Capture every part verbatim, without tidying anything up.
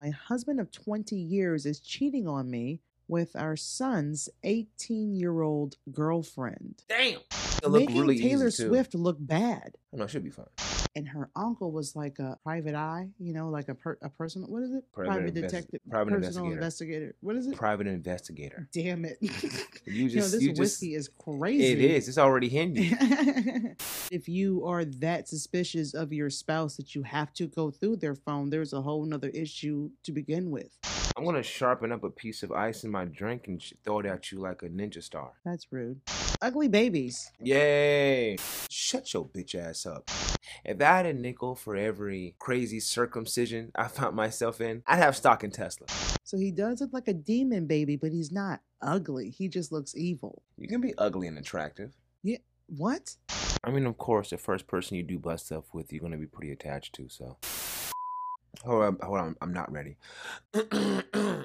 My husband of twenty years is cheating on me with our son's eighteen-year-old girlfriend. Damn. It look Making really Taylor easy, too. Swift look bad. Oh, no, it should be fine. And her uncle was like a private eye, you know, like a per, a person. What is it? Private Private invest- detective. private personal investigator. investigator. What is it? Private investigator. Damn it. You just, you know, this you whiskey just, is crazy. It is. It's already hinging. If you are that suspicious of your spouse that you have to go through their phone, there's a whole nother issue to begin with. I'm going to sharpen up a piece of ice in my drink and sh- throw it at you like a ninja star. That's rude. Ugly babies. Yay. Shut your bitch ass up. If I had a nickel for every crazy circumcision I found myself in, I'd have stock in Tesla. So he does look like a demon baby, but he's not ugly. He just looks evil. You can be ugly and attractive. Yeah. What? I mean, of course, the first person you do butt stuff with, you're going to be pretty attached to, so. Hold on, hold on, I'm not ready. I'm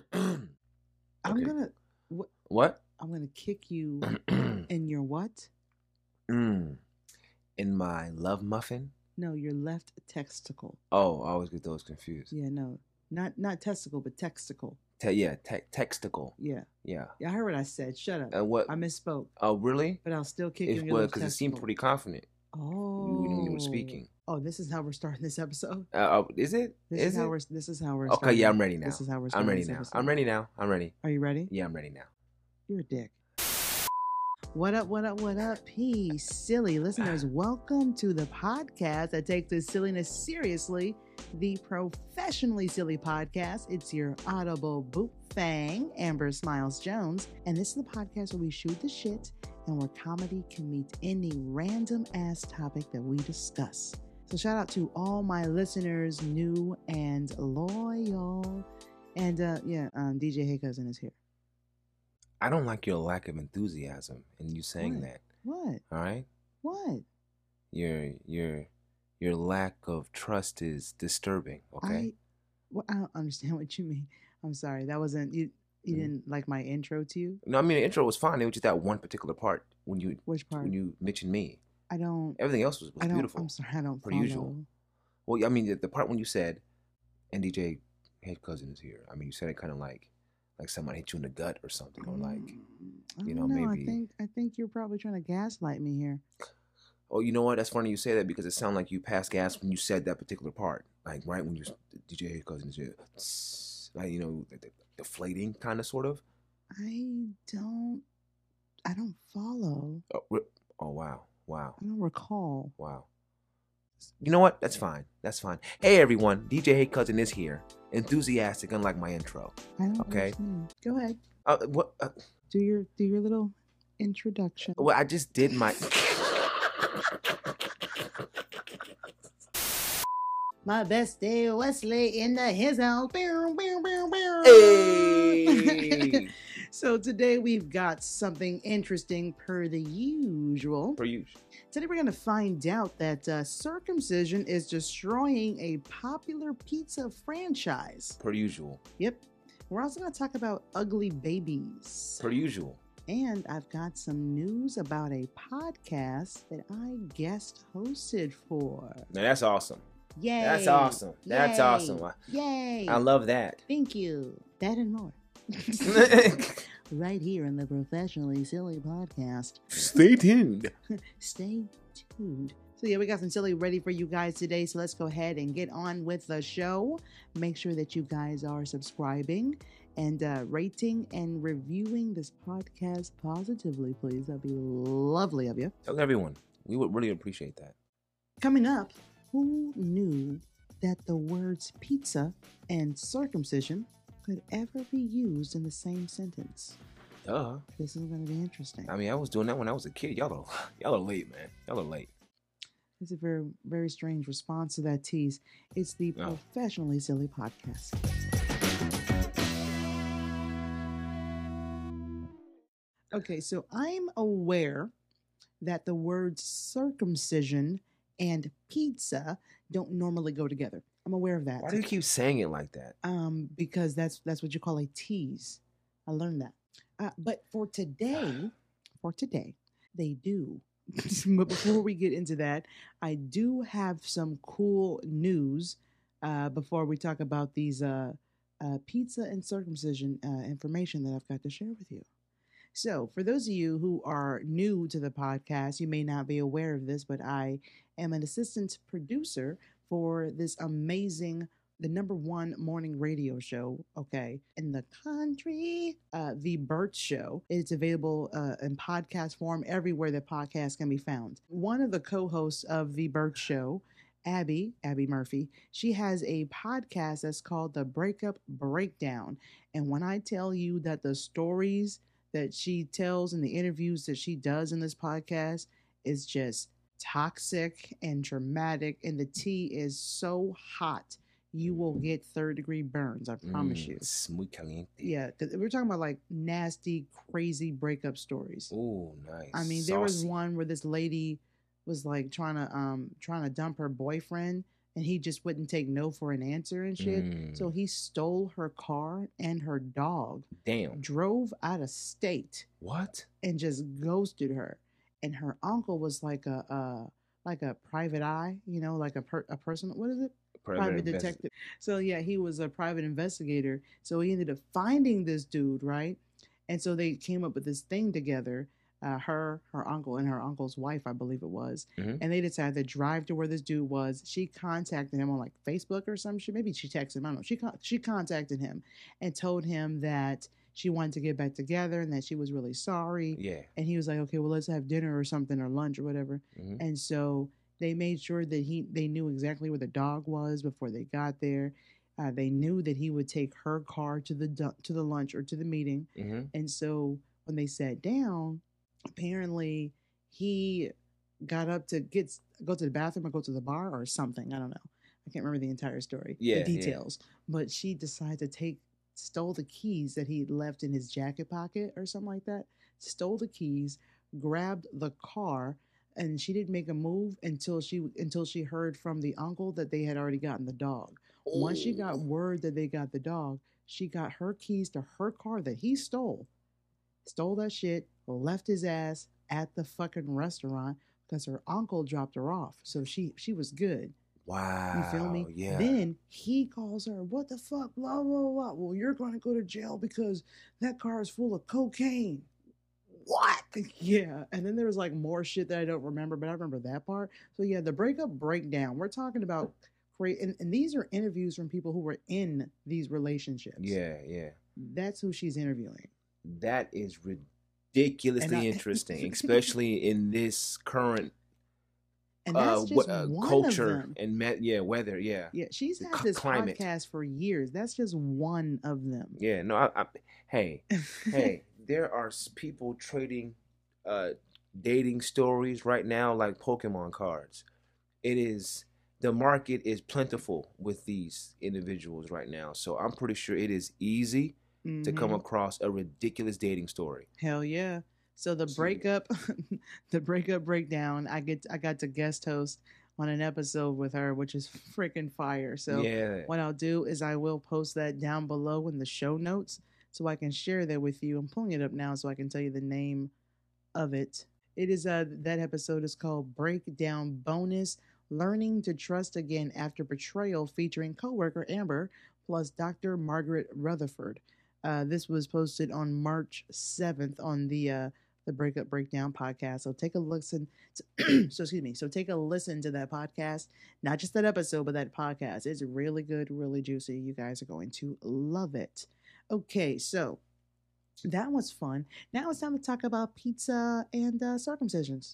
Okay. gonna what? What? I'm gonna kick you in your what? mm. In my love muffin? No, your left testicle. Oh, I always get those confused. Yeah, no, not not testicle, but texticle. Te- yeah, te- texticle. Yeah, Yeah. yeah. I heard what I said. Shut up. Uh, what? I misspoke. Oh, really? But I'll still kick you If in your well, left because it seemed testicle. pretty confident Oh. when you were speaking. Oh, this is how we're starting this episode. Uh, oh, is it? This is is, how it? we're. This is how we're. Okay, starting. yeah, I'm ready now. This is how we're. I'm starting ready this now. episode. I'm ready now. I'm ready. Are you ready? Yeah, I'm ready now. You're a dick. What up, what up, what up, peace, silly listeners. Welcome to the podcast that takes this silliness seriously, the Professionally Silly Podcast. It's your audible boot fang, Amber Smiles Jones, and this is the podcast where we shoot the shit and where comedy can meet any random ass topic that we discuss. So shout out to all my listeners, new and loyal. And uh, yeah, um, D J Hey Cousin is here. I don't like your lack of enthusiasm in you saying What? that. What? All right? What? Your your your lack of trust is disturbing. Okay. I, well, I don't understand what you mean. I'm sorry. That wasn't you. You Mhm. didn't like my intro to you. No, I mean the intro was fine. It was just that one particular part when you Which part? when you mentioned me. I don't. Everything else was, was I don't. beautiful. I'm sorry. I don't. Per follow. usual. Well, I mean the, the part when you said, "And D J Head Cousin is here." I mean you said it kind of like like someone hit you in the gut or something, or like. Mm, I you don't know, know. maybe- I think. I think you're probably trying to gaslight me here. Oh, you know what? That's funny you say that because it sounded like you passed gas when you said that particular part. Like right when you D J Head Cousin is here, like you know, the, the deflating kind of sort of. I don't. I don't follow. Oh, re- oh wow, wow, I don't recall. wow. You know what? That's fine. That's fine. Hey everyone, D J Hey Cousin is here. Enthusiastic, unlike my intro. I don't. Okay. understand. Go ahead. Uh, what? Uh, Do your do your little introduction. well, I just did my. My bestie Wesley in the his house. Bow, bow, bow, bow. Hey. So today we've got something interesting per the usual. Per usual. Today we're going to find out that uh, circumcision is destroying a popular pizza franchise. Per usual. Yep. We're also going to talk about ugly babies. Per usual. And I've got some news about a podcast that I guest hosted for. Now that's awesome. Yay. That's awesome. That's Yay. awesome. I, Yay. I love that. Thank you. That and more. Right here in the Professionally Silly Podcast. Stay tuned. Stay tuned. So yeah, we got some silly ready for you guys today. So let's go ahead and get on with the show. Make sure that you guys are subscribing and uh, rating and reviewing this podcast positively, please. That'd be lovely of you. Tell everyone. We would really appreciate that. Coming up, who knew that the words pizza and circumcision could ever be used in the same sentence? Duh. This is going to be interesting. I mean, I was doing that when I was a kid. Y'all are, y'all are late, man. Y'all are late. It's a very, very strange response to that tease. It's the Oh. Professionally Silly Podcast. Okay, so I'm aware that the words circumcision and pizza don't normally go together. I'm aware of that. Why do you keep saying it like that? Um, because that's that's what you call a tease. I learned that. Uh, but for today, for today, they do. But before we get into that, I do have some cool news. Uh, before we talk about these uh, uh, pizza and circumcision uh, information that I've got to share with you. So, for those of you who are new to the podcast, you may not be aware of this, but I am an assistant producer for this amazing, the number one morning radio show, okay, in the country, uh, The Burt Show. It's available uh, in podcast form everywhere that podcasts can be found. One of the co-hosts of The Burt Show, Abby, Abby Murphy, she has a podcast that's called The Breakup Breakdown. And when I tell you that the stories that she tells in the interviews that she does in this podcast is just toxic and dramatic, and the tea is so hot you will get third degree burns. I promise Mm, you. it's muy caliente. Yeah, 'cause we're talking about like nasty, crazy breakup stories. Oh, nice. I mean, there was Saucy. one where this lady was like trying to um trying to dump her boyfriend, and he just wouldn't take no for an answer and shit. Mm, So he stole her car and her dog, damn. drove out of state, What? and just ghosted her. And her uncle was like a uh like a private eye, you know, like a per- a person. What is it? Private investi- detective. So yeah, he was a private investigator. So he ended up finding this dude, right? And so they came up with this thing together. Uh, her, her uncle, and her uncle's wife, I believe it was. Mhm. And they decided to drive to where this dude was. She contacted him on like Facebook or some shit. Maybe she texted him. I don't know. She con- she contacted him and told him that she wanted to get back together and that she was really sorry. Yeah. And he was like, okay, well, let's have dinner or something or lunch or whatever. Mhm. And so they made sure that he they knew exactly where the dog was before they got there. Uh, they knew that he would take her car to the du- to the lunch or to the meeting. Mhm. And so when they sat down, apparently he got up to get go to the bathroom or go to the bar or something. I don't know. I can't remember the entire story, Yeah, the yeah. details. But she decided to take stole the keys that he left in his jacket pocket or something like that. Stole the keys, grabbed the car, and she didn't make a move until she until she heard from the uncle that they had already gotten the dog. Once she got Oh. word that they got the dog, she got her keys to her car that he stole. Stole that shit, left his ass at the fucking restaurant because her uncle dropped her off. So she she was good. Wow. You feel me? Yeah. Then he calls her, what the fuck? Blah, blah, blah. Well, you're going to go to jail because that car is full of cocaine. What? Yeah. And then there was like more shit that I don't remember, but I remember that part. So yeah, the breakup breakdown. We're talking about great. And, and these are interviews from people who were in these relationships. Yeah, yeah. That's who she's interviewing. That is ridiculously And I- interesting, especially in this current And that's uh, just wh- uh, one culture of them. and met, yeah, weather, yeah, Yeah, she's the had c- this climate. podcast for years. That's just one of them. yeah. No, I, I, hey, hey, there are s- people trading uh, dating stories right now like Pokemon cards. It is the market is plentiful with these individuals right now, so I'm pretty sure it is easy to come Mhm. across a ridiculous dating story. Hell yeah. So the So- breakup, the breakup breakdown. I get, I got to guest host on an episode with her, which is freaking fire. So yeah, what I'll do is I will post that down below in the show notes so I can share that with you. I'm pulling it up now so I can tell you the name of it. It is uh that episode is called Breakdown Bonus: Learning to Trust Again After Betrayal, featuring coworker Amber plus Doctor Margaret Rutherford. Uh, this was posted on March seventh on the uh, the Breakup Breakdown podcast. So take a listen. To, so excuse me. So take a listen to that podcast, not just that episode, but that podcast. It's really good, really juicy. You guys are going to love it. Okay, so that was fun. Now it's time to talk about pizza and uh, circumcisions.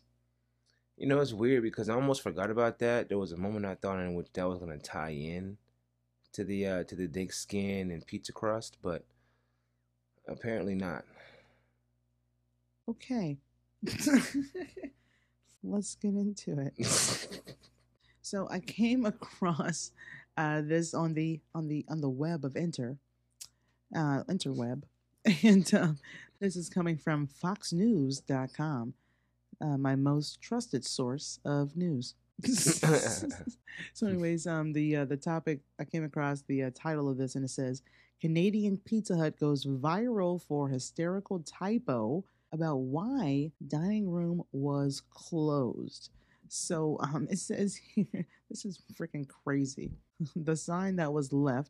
you know it's weird because I almost forgot about that. There was a moment I thought in which that was gonna tie in to the uh, to the dick skin and pizza crust, but apparently not. Okay. Let's get into it. So I came across uh, this on the on the on the web of inter, uh, interweb, and um, this is coming from fox news dot com, uh, my most trusted source of news. So, anyways, um, the uh, the topic I came across the uh, title of this, and it says Canadian Pizza Hut goes viral for hysterical typo about why dining room was closed. So um, it says here, this is freaking crazy. The sign that was left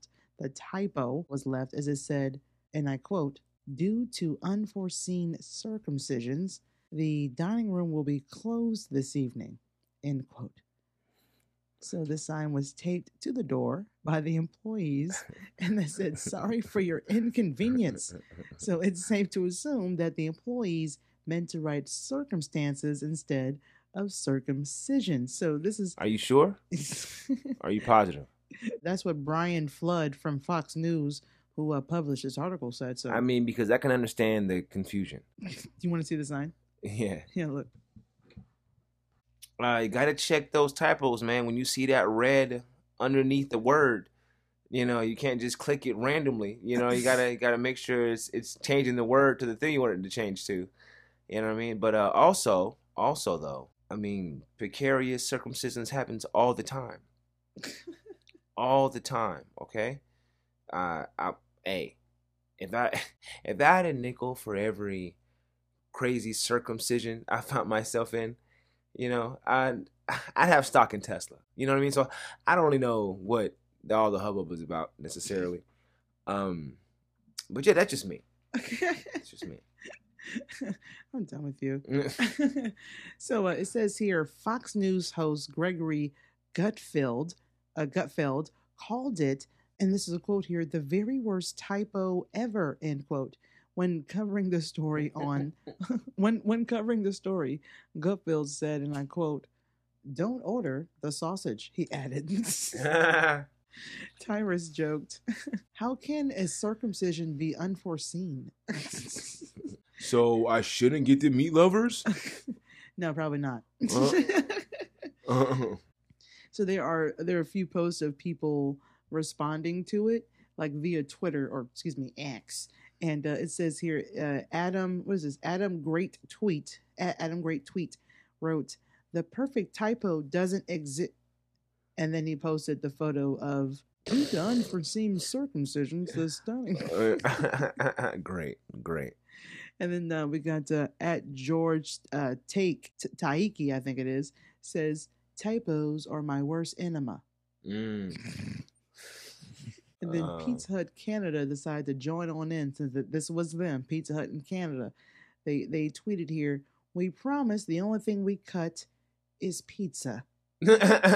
the typo was left as it said, and I quote, "Due to unforeseen circumcisions, the dining room will be closed this evening," end quote. So the sign was taped to the door by the employees and they said, "Sorry for your inconvenience." So it's safe to assume that the employees meant to write circumstances instead of circumcision. So this is... Are you sure? Are you positive? That's what Brian Flood from Fox News, who uh, published this article, said. So I mean, because I can understand the confusion. Do you want to see the sign? Yeah. Yeah, look. Uh, you gotta check those typos, man. When you see that red underneath the word, you know, you can't just click it randomly. You know, you gotta you gotta make sure it's it's changing the word to the thing you want it to change to. You know what I mean? But uh, also, also though, I mean, precarious circumcisions happens all the time, all the time. Okay, uh, I, hey, if I if I had a nickel for every crazy circumcision I found myself in, you know, I'd, I'd have stock in Tesla. You know what I mean? So I don't really know what the, all the hubbub was about necessarily. Um, but yeah, that's just me. It's just me. I'm done with you. So uh, it says here, Fox News host Gregory Gutfeld, uh, Gutfeld called it, and this is a quote here, "the very worst typo ever," end quote. When covering the story on, when when covering the story, Gutfeld said, and I quote, "Don't order the sausage," he added. Tyrus joked, "How can a circumcision be unforeseen?" So I shouldn't get the meat lovers? No, probably not. Uh, uh, So there are there are a few posts of people responding to it, like via Twitter, or excuse me, X. And uh, it says here, uh, Adam, what is this? Adam Great Tweet, Adam Great Tweet wrote, "The perfect typo doesn't exist." And then he posted the photo of, "Due to unforeseen circumcisions, the stunning." Great, great. And then uh, we got uh, at George uh, Take T- Taiki, I think it is, says, "Typos are my worst enema." Mm. And then Uh, Pizza Hut Canada decided to join on in, since that this was them, Pizza Hut in Canada. They they tweeted here, "We promise the only thing we cut is pizza." So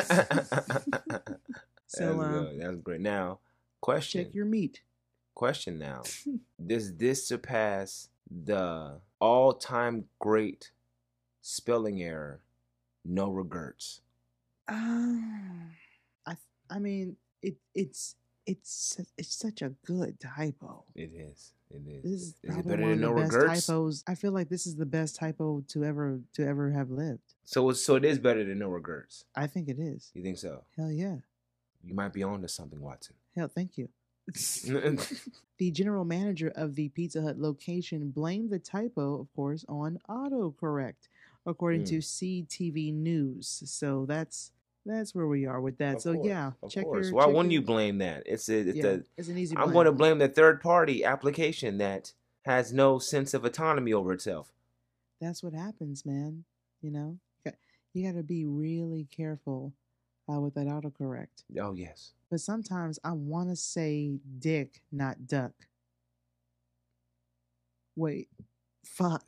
that's uh, good. That's great. Now, question. check your meat. Question now. Does this surpass the all-time great spelling error, no regrets? Um, I I mean it it's it's it's such a good typo. It is. It is. This is, Is it probably better one than of no the best regrets? typos. I feel like this is the best typo to ever to ever have lived. So, it's, so it is better than no regrets. I think it is. You think so? Hell yeah. You might be on to something, Watson. Hell, thank you. The general manager of the Pizza Hut location blamed the typo, of course, on autocorrect, according Hmm. to C T V News. So that's that's where we are with that. Of so course, yeah, of check course. your. Why check wouldn't your- you blame that? It's a, it's Yeah, a. it's an easy. I'm blame. going to blame the third-party application that has no sense of autonomy over itself. That's what happens, man. You know, you got, you got to be really careful uh, with that autocorrect. Oh yes. But sometimes I want to say dick, not duck. Wait, fuck.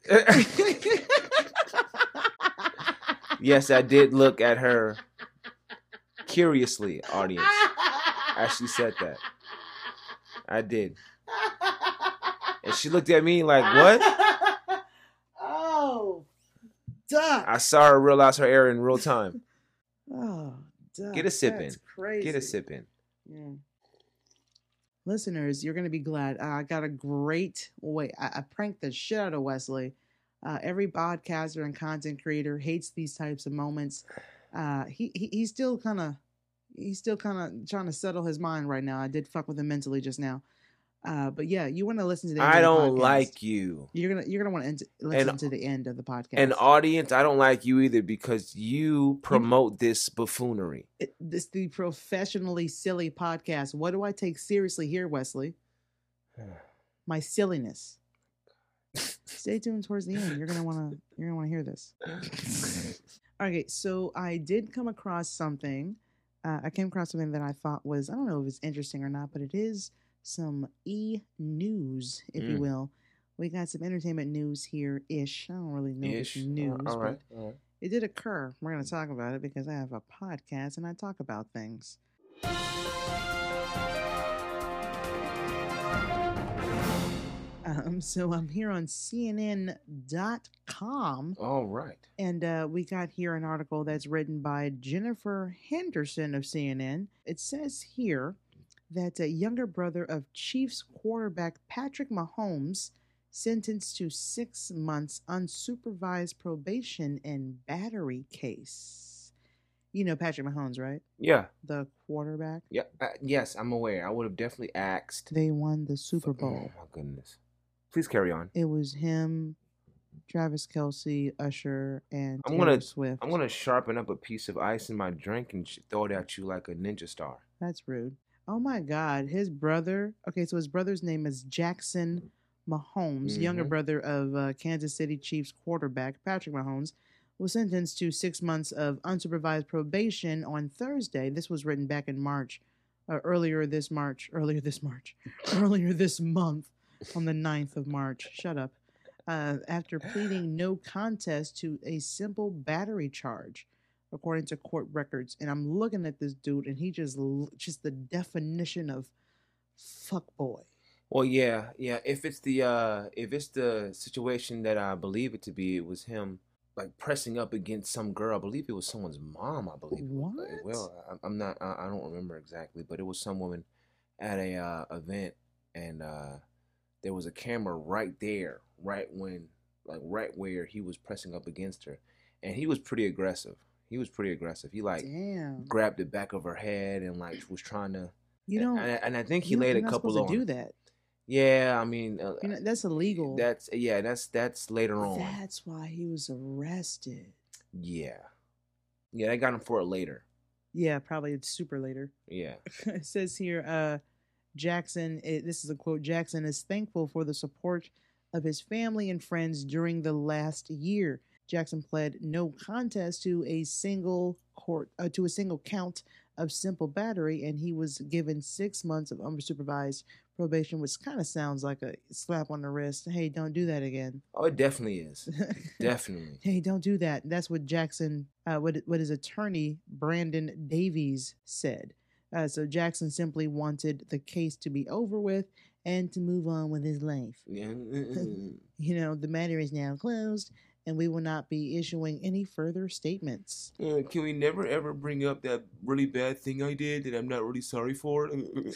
Yes, I did look at her curiously, audience, as she said that. I did. And she looked at me like, what? Oh, duck. I saw her realize her error in real time. Oh, duck. Get a sip in. That's crazy. Get a sip in. Yeah. Listeners, you're going to be glad. Uh, I got a great way. I, I pranked the shit out of Wesley. Uh, every podcaster and content creator hates these types of moments. Uh, he, he he's still kind of he's still kind of trying to settle his mind right now. I did fuck with him mentally just now. Uh, but yeah, you want to listen to the end I of the don't podcast. like you. You're gonna you're gonna want to listen And- to the end of the podcast. And audience, I don't like you either because you promote this buffoonery. It, this the professionally silly podcast. What do I take seriously here, Wesley? My silliness. Stay tuned towards the end. You're gonna wanna you're gonna wanna hear this. Okay, so I did come across something uh, I came across something that I thought was, I don't know if it's interesting or not, but it is some e news, if you Mm. will. We got some entertainment news here ish. I don't really know if it's Ish. news, All right. but All right. it did occur. We're going to talk about it because I have a podcast and I talk about things. Um, so I'm here on C N N dot com. All right. And uh, we got here an article that's written by Jennifer Henderson of C N N. It says here that a younger brother of Chiefs quarterback Patrick Mahomes sentenced to six months unsupervised probation and battery case. You know Patrick Mahomes, right? Yeah. The quarterback. Yeah. Uh, yes, I'm aware. I would have definitely asked. They won the Super Bowl. Oh my goodness. Please carry on. It was him, Travis Kelce, Usher, and I'm Taylor gonna Swift. I'm gonna sharpen up a piece of ice in my drink and sh- throw it at you like a ninja star. That's rude. Oh my God, his brother. Okay, so his brother's name is Jackson Mahomes, Mm-hmm. younger brother of uh, Kansas City Chiefs quarterback Patrick Mahomes, was sentenced to six months of unsupervised probation on Thursday. This was written back in March, uh, earlier this March, earlier this March, earlier this month on the ninth of March. Shut up. Uh, after pleading no contest to a simple battery charge, according to court records. And I'm looking at this dude, and he just just the definition of fuck boy. Well, yeah, yeah. If it's the uh, if it's the situation that I believe it to be, it was him like pressing up against some girl. I believe it was someone's mom. I believe. What? Well, I, I'm not. I, I don't remember exactly, but it was some woman at a uh, event, and uh, there was a camera right there, right when, like, right where he was pressing up against her, and he was pretty aggressive. He was pretty aggressive. He like Damn. grabbed the back of her head and like was trying to. You don't. And, and I think he you laid you're a not couple supposed on. to do that. Yeah, I mean, uh, You know, that's illegal. that's yeah, that's that's later on. That's why he was arrested. Yeah, yeah, they got him for it later. Yeah, probably it's super later. Yeah. It says here, uh, Jackson, it, this is a quote, Jackson is thankful for the support of his family and friends during the last year. Jackson pled no contest to a single court, uh, to a single count of simple battery, and he was given six months of unsupervised probation, which kind of sounds like a slap on the wrist. Hey, don't do that again. Oh, it definitely is. Definitely. Hey, don't do that. That's what Jackson, uh, what what his attorney Brandon Davies said. Uh, so Jackson simply wanted the case to be over with and to move on with his life. Yeah. You know, the matter is now closed, and we will not be issuing any further statements. Uh, can we never ever bring up that really bad thing I did that I'm not really sorry for?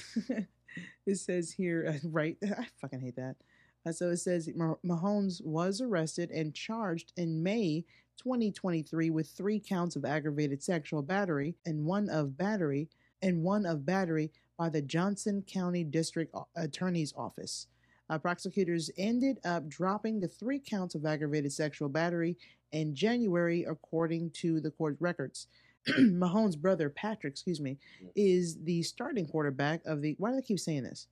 It says here, uh, right? I fucking hate that. Uh, so it says Mah- Mahomes was arrested and charged in May twenty twenty-three with three counts of aggravated sexual battery and one of battery and one of battery by the Johnson County District Attorney's Office. Uh, prosecutors ended up dropping the three counts of aggravated sexual battery in January, according to the court records. Mahomes' brother, Patrick, excuse me, is the starting quarterback of the. Why do I keep saying this?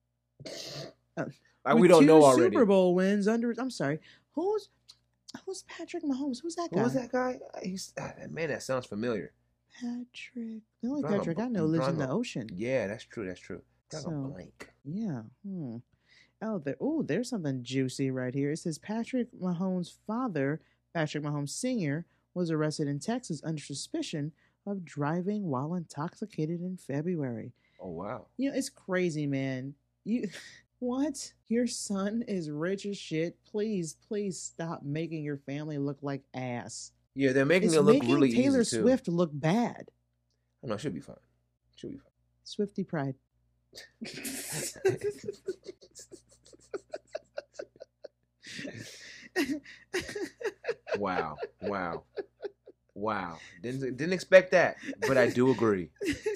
Uh, like we don't know already. Super Bowl wins under. I'm sorry. Who's who's Patrick Mahomes? Who's that guy? Who was that guy? He's ah, man. That sounds familiar. Patrick. The only Drawing a Patrick bl- I know lives in drawing the a- ocean. Yeah, that's true. That's true. Got So- a blank. Yeah. Hmm. Oh, there. Oh, there's something juicy right here. It says Patrick Mahomes' father, Patrick Mahomes Senior, was arrested in Texas under suspicion of driving while intoxicated in February. Oh wow. You know, it's crazy, man. You what? Your son is rich as shit. Please, please stop making your family look like ass. Yeah, they're making It's it look making really Taylor easy too. Swift look bad. Oh, no, she'll be fine. She'll be Swifty pride. fine. Wow, wow, wow. Didn't didn't expect that, but I do agree.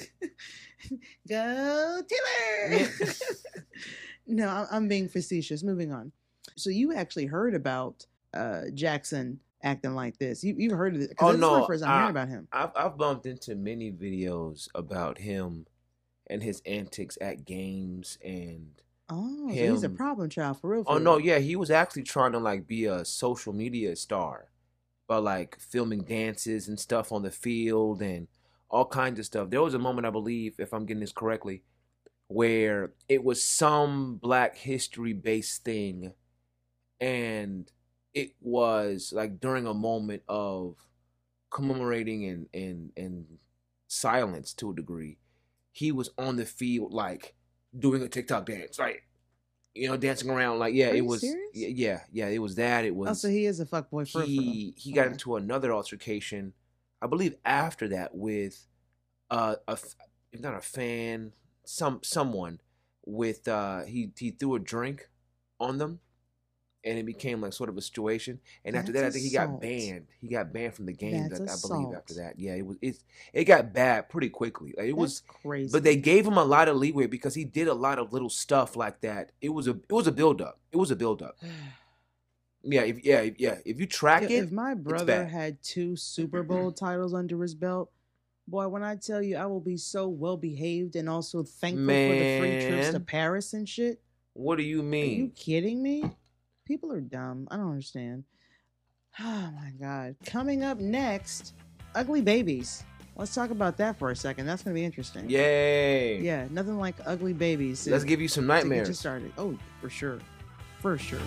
Go Taylor! Yeah. No, I- I'm being facetious. Moving on. So you actually heard about uh, Jackson acting like this. You you've heard of it? 'Cause Oh, this is no, my first time I- hearing about him. I've I've bumped into many videos about him and his antics at games and. Oh, so he's a him- problem child for real. For Oh real. no, yeah, he was actually trying to like be a social media star, by like filming dances and stuff on the field and all kinds of stuff. There was a moment, I believe, if I'm getting this correctly, where it was some Black History based thing, and it was like during a moment of commemorating and and and silence to a degree. He was on the field like doing a TikTok dance, like, you know, dancing around, like, yeah, Are it you was, serious? yeah, yeah, yeah, it was that. It was. Oh, so he is a fuckboy for he he got Okay. into another altercation, I believe, after that with uh a f- if not a fan, some someone with uh he he threw a drink on them, and it became like sort of a situation. And after That's that, I think he got assault. banned. He got banned from the game. That's I, I believe after assault. that, yeah, it was it's it got bad pretty quickly. Like, it was, That's crazy. but they gave him a lot of leeway because he did a lot of little stuff like that. It was a it was a build up. It was a build up. Yeah, if, yeah, if, yeah. If you track if, it, if my it's brother bad. had two Super Bowl titles under his belt, boy, when I tell you I will be so well behaved and also thankful for the free trips to Man, Paris and shit. what do you Are you mean? kidding me? People are dumb. I don't understand. Oh my God. Coming up next, ugly babies. Let's talk about that for a second. That's going to be interesting. Yay! Yeah, nothing like ugly babies. to- Let's give you some to get you nightmares. started. Oh, for sure. For sure.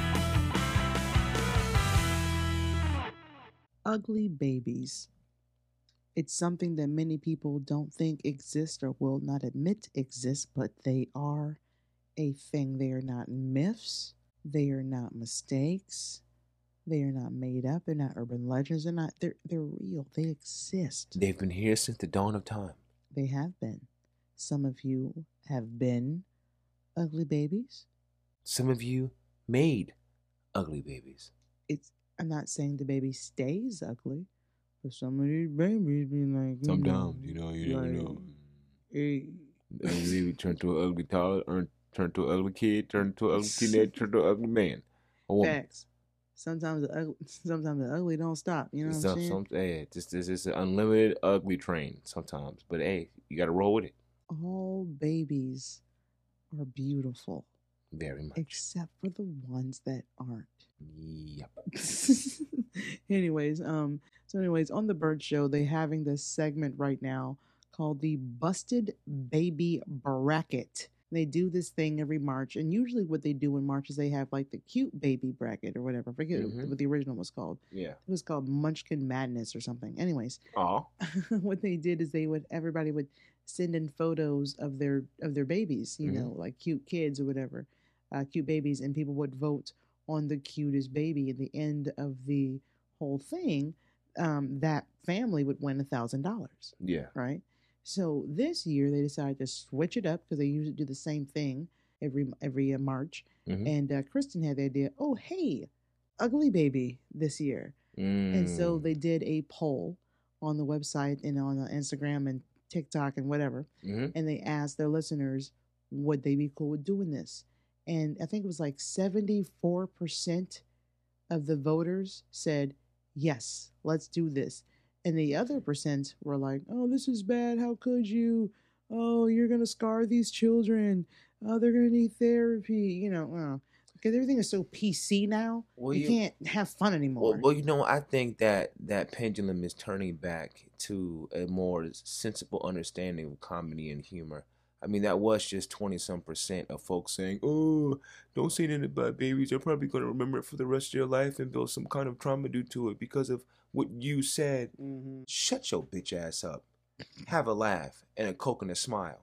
Ugly babies. It's something that many people don't think exists or will not admit exists, but they are a thing. They are not myths. They are not mistakes. They are not made up. They're not urban legends. They're not. They're they're real. They exist. They've been here since the dawn of time. They have been. Some of you have been ugly babies. Some of you made ugly babies. It's. I'm not saying the baby stays ugly, but some of these babies be like. you know, Sometimes, you know, you never like, know. eh, An ugly baby turn to an ugly toddler, or turn to an ugly kid, turn to an ugly teenager, turn to an ugly man. A woman. Facts. Sometimes the ugly, sometimes the ugly don't stop. You know what I'm Some, saying? some, hey, this, this is an unlimited ugly train sometimes. But hey, you got to roll with it. All babies are beautiful, Very much. except for the ones that aren't. Yep. anyways, um, so anyways, on the Bird Show, they having this segment right now called the Busted Baby Bracket. They do this thing every March, and usually what they do in March is they have like the cute baby bracket or whatever. I forget Mhm. what the original was called. Yeah. It was called Munchkin Madness or something. Anyways, Aw. what they did is they would everybody would send in photos of their of their babies, you Mhm. know, like cute kids or whatever, uh, cute babies, and people would vote on the cutest baby. At the end of the whole thing, um, that family would win a thousand dollars, Yeah. right? So this year they decided to switch it up because they usually do the same thing every every uh, March. Mhm. And uh, Kristen had the idea, oh hey, ugly baby this year. And so Mm. they did a poll on the website and on uh, Instagram and TikTok and whatever. Mhm. And they asked their listeners, would they be cool with doing this? And I think it was like seventy-four percent of the voters said, yes, let's do this. And the other percent were like, oh, this is bad. How could you? Oh, you're going to scar these children. Oh, they're going to need therapy. You know, uh, because everything is so P C now. Well, you, you- can't have fun anymore. Well, well, you know, I think that that pendulum is turning back to a more sensible understanding of comedy and humor. I mean, that was just twenty some percent of folks saying, "Oh, don't say anything about babies. They're probably going to remember it for the rest of their life and build some kind of trauma due to it because of what you said." Mm-hmm. Shut your bitch ass up. Have a laugh and a coke and a smile.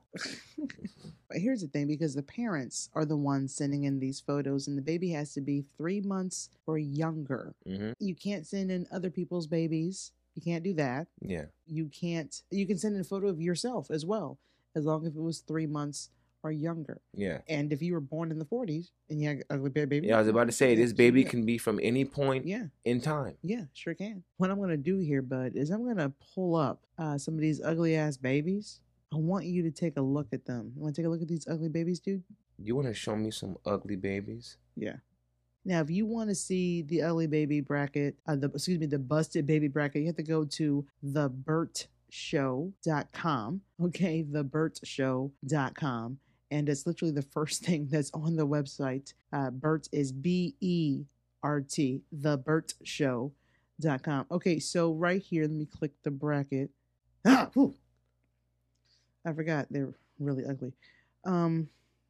But here's the thing, because the parents are the ones sending in these photos, and the baby has to be three months or younger. Mm-hmm. You can't send in other people's babies. You can't do that. Yeah. You can't. You can send in a photo of yourself as well, as long as it was three months or younger. Yeah. And if you were born in the forties and you had a ugly baby, Yeah, I was about to say, yeah, this baby yeah. can be from any point Yeah, in time. yeah, sure can. What I'm gonna do here, bud, is I'm gonna pull up uh, some of these ugly ass babies. I want you to take a look at them. You want to take a look at these ugly babies, dude? You want to show me some ugly babies? Yeah. Now, if you want to see the ugly baby bracket, uh, the excuse me, the busted baby bracket, you have to go to the burt show dot com. Okay, the burt show dot com. And it's literally the first thing that's on the website. Uh, Bert is B E R T, the burt show dot com. Okay, so right here, let me click the bracket. Ah, whew. I forgot they're really ugly. Um,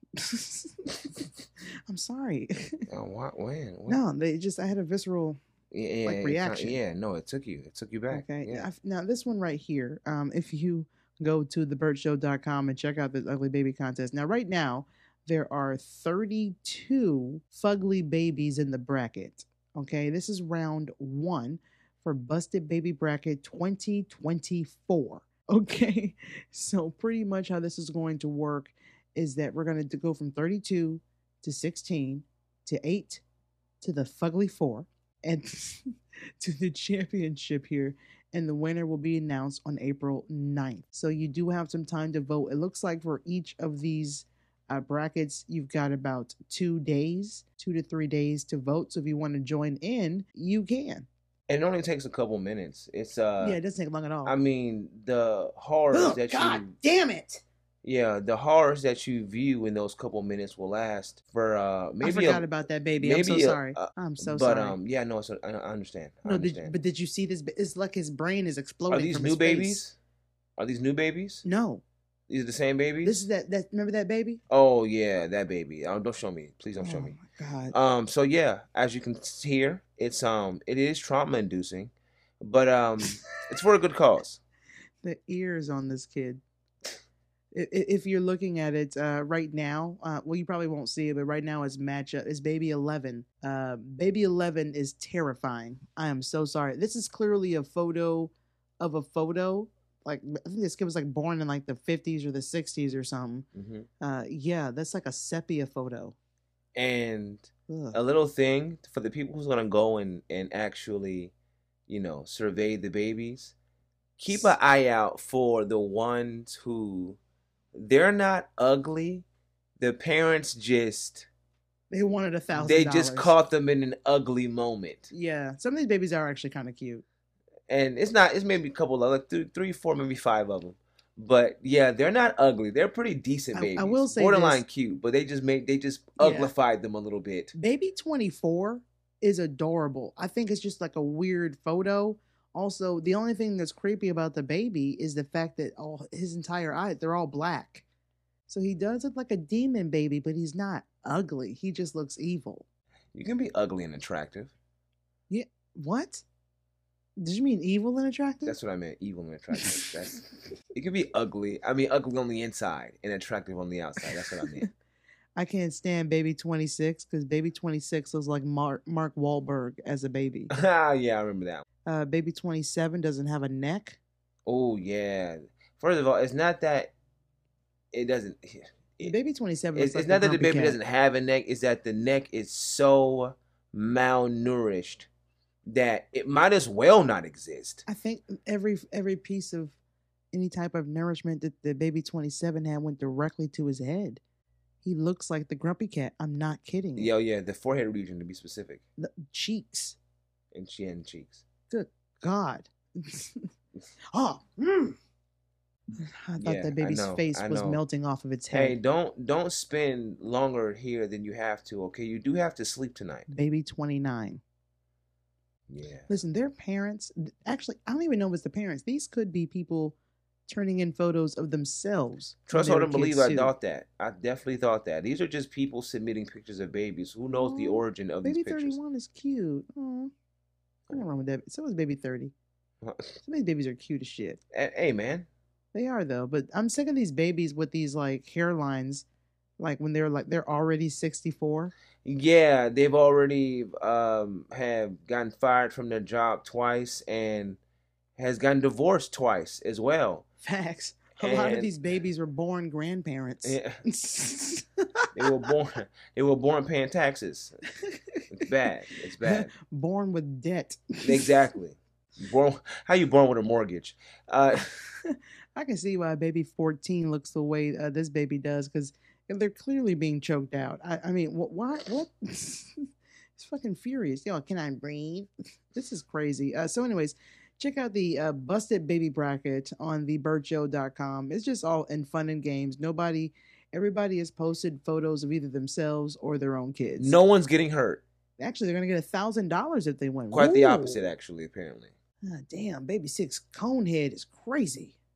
I'm sorry. Oh, what? When? What? No, they just I had a visceral Yeah, like yeah, it reaction. kinda- yeah. No, it took you. It took you back. Okay. Yeah. I've- Now this one right here. Um, if you go to the burt show dot com and check out this ugly baby contest. Now, right now, there are thirty-two fugly babies in the bracket. Okay, this is round one for Busted Baby Bracket twenty twenty-four. Okay, so pretty much how this is going to work is that we're going to go from thirty-two to sixteen to eight to the fugly four and to the championship here. And the winner will be announced on April ninth. So you do have some time to vote. It looks like for each of these uh, brackets, you've got about two days, two to three days to vote. So if you want to join in, you can. And it only takes a couple minutes. It's uh. Yeah, it doesn't take long at all. I mean, the horrors Ugh, that God you. damn it! Yeah, the horrors that you view in those couple minutes will last for uh maybe. I forgot a, about that baby. I'm so maybe a- sorry. a- I'm so but sorry. um, yeah, no, it's, I, I understand. I no, understand. did, but did you see this? It's like his brain is exploding. Are these from new his face. babies? Are these new babies? No, These are the same babies. this is that. That remember that baby? Oh yeah, that baby. Oh, don't show me, please. Don't show Oh me. my God. Um. So yeah, as you can hear, it's um, it is trauma inducing, but um, it's for a good cause. The ears on this kid. I- i- If you're looking at it uh, right now, uh, well, you probably won't see it, but right now it's matchup. It's baby eleven. Uh, baby eleven is terrifying. I am so sorry. This is clearly a photo of a photo. Like I think this kid was like born in like the fifties or the sixties or something. hmm Uh, yeah, that's like a sepia photo. And Ugh. a little thing for the people who's gonna go and and actually, you know, survey the babies. Keep an eye out for the ones who they're not ugly. The parents just They wanted a thousand. they just caught them in an ugly moment, Yeah, some of these babies are actually kind of cute. and it's not. It's maybe a couple of like three, three, four, maybe five of them. But yeah, they're not ugly. They're pretty decent I- I babies. will say borderline this. cute, but they just made they just Yeah. uglified them a little bit. Baby twenty-four is adorable. I think it's just like a weird photo. Also, the only thing that's creepy about the baby is the fact that all his entire eye, they're all black. So he does look like a demon baby, but he's not ugly. He just looks evil. You can be ugly and attractive. What? Did you mean evil and attractive? That's what I meant. Evil and attractive. That's it can be ugly. I mean, ugly on the inside and attractive on the outside. That's what I meant. I can't stand baby twenty-six because baby twenty-six looks like Mark Mark Wahlberg as a baby. Ah, yeah, I remember that. Uh, baby twenty-seven doesn't have a neck. Oh yeah. First of all, it's not that it doesn't. It, Baby twenty-seven it's, looks it's like not that the grumpy baby cat. doesn't have a neck. It's that the neck is so malnourished that it might as well not exist. I think every every piece of any type of nourishment that the baby twenty-seven had went directly to his head. He looks like the grumpy cat. I'm not kidding. Yo, yeah, the forehead region to be specific, The cheeks. and chin cheeks. Good God. oh. mm. I thought Yeah, that I baby's know, face I was know. melting off of its Hey, head. don't don't spend longer here than you have to. Okay, you do have to sleep tonight. Baby twenty-nine. Yeah. Listen, their parents, actually, I don't even know if it's the parents. These could be people turning in photos of themselves. when Trust they or were don't believe, kids, I too. thought that. I definitely thought that. These are just people submitting pictures of babies. Who knows the Aw, origin of Baby these pictures? thirty-one is cute. Oh, nothing wrong with that. So is Baby thirty. Some of these babies are cute as shit. Hey, man. They are though, but I'm sick of these babies with these like hairlines, like when they're like they're already sixty-four. Yeah, they've already um have gotten fired from their job twice and has gotten divorced twice as well. Facts. A lot of And- these babies were born grandparents. Yeah, they were born. They were born paying taxes. It's bad. It's bad. Born with debt. Exactly. Born. How you born with a mortgage? Uh, I can see why baby fourteen looks the way uh, this baby does because they're clearly being choked out. I, I mean, what? Why? What? It's fucking furious. Yo, can I breathe? This is crazy. Uh, so, anyways, check out the uh, Busted Baby Bracket on the burt show dot com. It's just all in fun and games. Nobody, everybody has posted photos of either themselves or their own kids. no one's getting hurt. Actually, they're gonna get a thousand dollars if they win. Quite the Woo! opposite, actually. Apparently. Ah, damn, baby six conehead is crazy.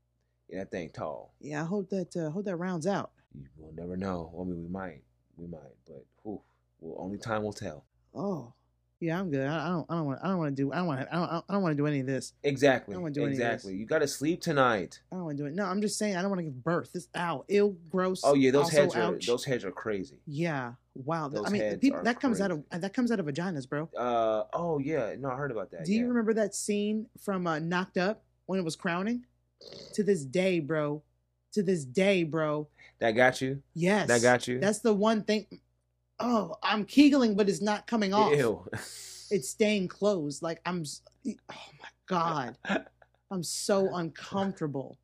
Yeah, that thing tall. Yeah, I hope that uh, hope that rounds out. You will never know. I mean, we might, we might, but whew, well, only time will tell. Oh, yeah, I'm good. I, I don't I don't want I don't want to do I don't want I don't I don't want to do any of this. Exactly. I don't wanna do any of exactly. this. You got to sleep tonight. I don't want to do it. No, I'm just saying I don't want to give birth. This ow, ill, gross. Oh yeah, those also, heads are ouch. those heads are crazy. Yeah, wow. Those I mean, heads people are that comes out crazy. of that comes out of vaginas, bro. Uh oh yeah, no, I heard about that. Do yeah. you remember that scene from uh, Knocked Up when it was crowning? To this day, bro. To this day, bro. That got you? Yes. That got you? That's the one thing. Oh, I'm kegeling, but it's not coming off. Ew. It's staying closed. Like I'm. s- Oh my god. I'm so uncomfortable.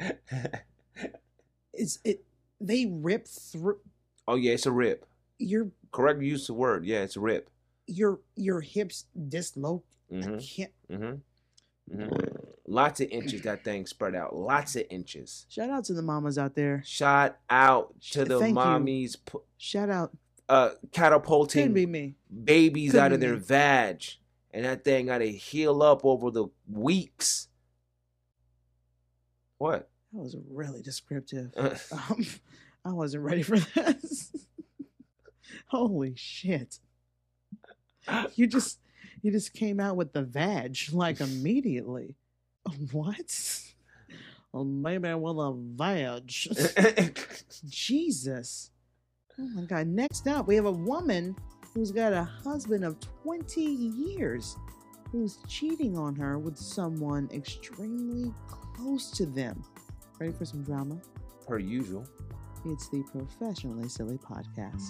It's it. They rip through Oh yeah, it's a rip. your Correct use of the word. Yeah, it's a rip. your your hips dislocate. I Mm-hmm. can't. Mm-hmm. Mm-hmm. Lots of inches that thing spread out. Lots of inches. Shout out to the mamas out there. Shout out to the Thank you. mommies pu- Shout out. uh Couldn't catapulting be me. babies Couldn't out of be their me. vag. And that thing got to heal up over the weeks. What? That was really descriptive. Uh, Um, I wasn't ready for this. Holy shit! You just you just came out with the vag like immediately. What? Well, maybe with a vag. Jesus. Oh my god. Next up, we have a woman who's got a husband of twenty years who's cheating on her with someone extremely close to them. Ready for some drama? per usual. It's the Professionally Silly Podcast.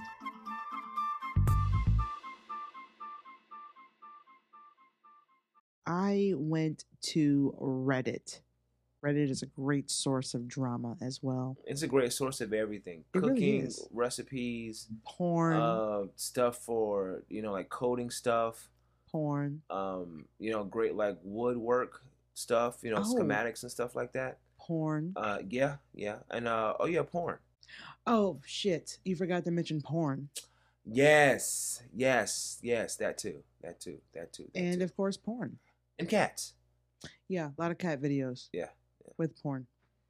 I went to Reddit. Reddit is a great source of drama as well. It's a great source of everything. It really Cooking, is. recipes, Porn, uh, stuff for, you know, like coding stuff. porn, Um, you know, great like woodwork stuff, you know, Oh. schematics and stuff like that. porn. Uh, yeah, yeah. And uh, oh yeah, porn. Oh, shit. You forgot to mention porn. Yes, yes, yes. That too. That too. That too. That And too. of course, porn. and cats. Yeah, a lot of cat videos. Yeah. With porn.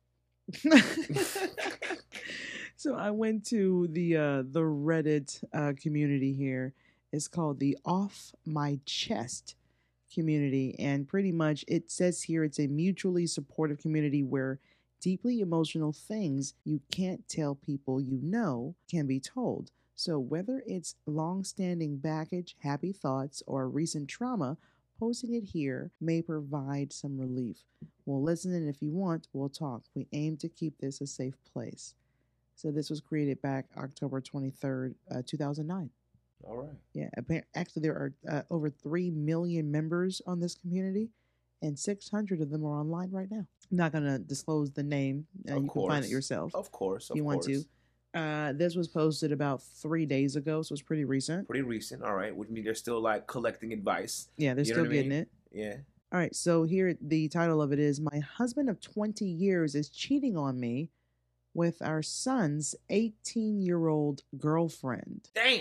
So I went to the uh, the Reddit uh, community here. It's called the Off My Chest community, and pretty much it says here it's a mutually supportive community where deeply emotional things you can't tell people you know can be told. So whether it's long-standing baggage, happy thoughts, or recent trauma, posting it here may provide some relief. Well, listen, and if you want, we'll talk. We aim to keep this a safe place. So this was created back October twenty-third, uh, two thousand nine. All right. Yeah, appar- actually there are uh, over three million members on this community, and six hundred of them are online right now. I'm not going to disclose the name. Uh, Of you can find it course. yourself Of course. if Of you want course. to. Uh, this was posted about three days ago, so it's pretty recent. Pretty recent. All right. Which means they're still like collecting advice. Yeah, they're You know still what I getting mean? it. Yeah. All right, so here the title of it is My Husband of twenty years is cheating on me with our son's eighteen year old girlfriend. Damn.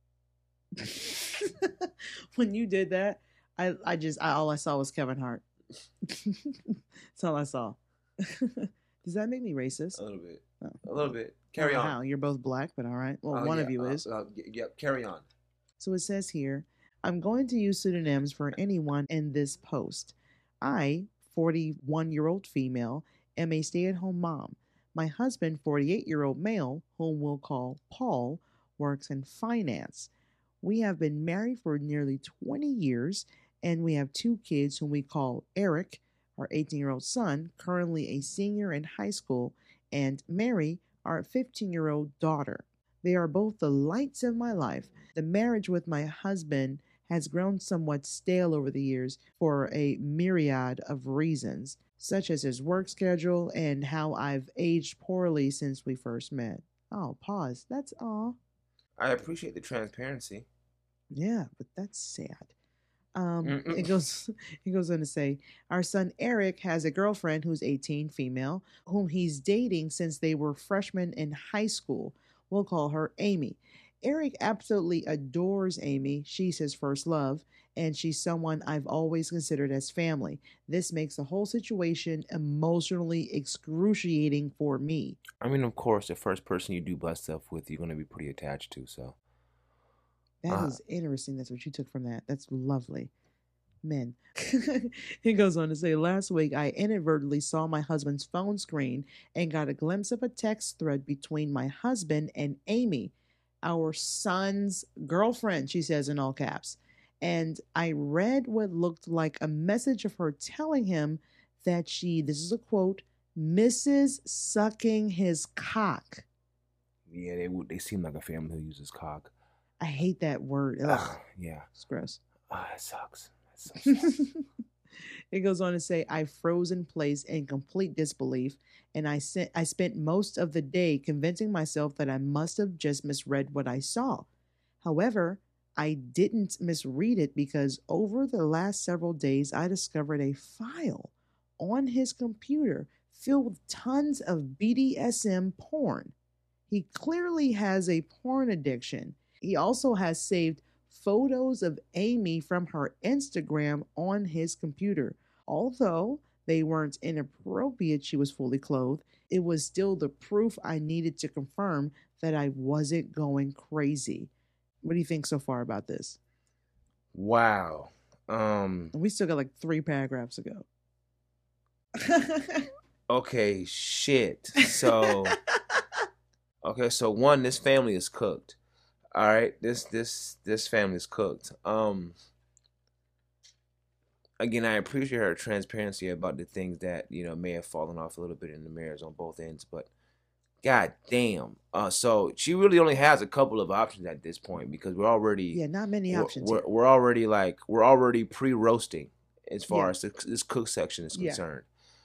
When you did that, I, I just, I, all I saw was Kevin Hart. That's all I saw. Does that make me racist? A little bit. Oh. A little bit. Carry I don't know on. How? You're both black, but all right. Well, Oh, one yeah, of you uh, is. Uh, y- yep. Carry on. So it says here, I'm going to use pseudonyms for anyone in this post. I, forty-one year old female, am a stay at home mom. My husband, forty-eight year old male, whom we'll call Paul, works in finance. We have been married for nearly twenty years, and we have two kids whom we call Eric, our eighteen year old son, currently a senior in high school, and Mary, our fifteen year old daughter. They are both the lights of my life. The marriage with my husband has grown somewhat stale over the years for a myriad of reasons, such as his work schedule and how I've aged poorly since we first met. Oh, pause. That's all. I appreciate the transparency. Yeah, but that's sad. Um, Mm-mm. it goes. It goes on to say, our son Eric has a girlfriend who's eighteen, female, whom he's dating since they were freshmen in high school. We'll call her Amy. Eric absolutely adores Amy. She's his first love, and she's someone I've always considered as family. This makes the whole situation emotionally excruciating for me. I mean, of course, the first person you do bust stuff with, you're gonna be pretty attached to. So, That uh, is interesting. That's what you took from that. That's lovely. Men. He goes on to say, last week I inadvertently saw my husband's phone screen and got a glimpse of a text thread between my husband and Amy, our son's girlfriend, she says in all caps. And I read what looked like a message of her telling him that she, this is a quote, misses sucking his cock. yeah, they would. They seem like a family who uses cock. I hate that word. Ugh, Ugh, yeah. it's gross. Ah, it sucks. It sucks. It goes on to say, I froze in place in complete disbelief, and I sent I spent most of the day convincing myself that I must have just misread what I saw. However, I didn't misread it because over the last several days I discovered a file on his computer filled with tons of B D S M porn. He clearly has a porn addiction. He also has saved photos of Amy from her Instagram on his computer. Although they weren't inappropriate, she was fully clothed, it was still the proof I needed to confirm that I wasn't going crazy. What do you think so far about this? Wow. Um. We still got like three paragraphs ago. Okay. Shit. So. Okay. So one, this family is cooked. All right. This this this family is cooked. Um. Again, I appreciate her transparency about the things that you know may have fallen off a little bit in the mirrors on both ends, but god damn. Uh, so she really only has a couple of options at this point because we're already Yeah, not many we're, options. we're, here. we're already like we're already pre-roasting as far Yeah. as this, this cook section is Yeah. concerned.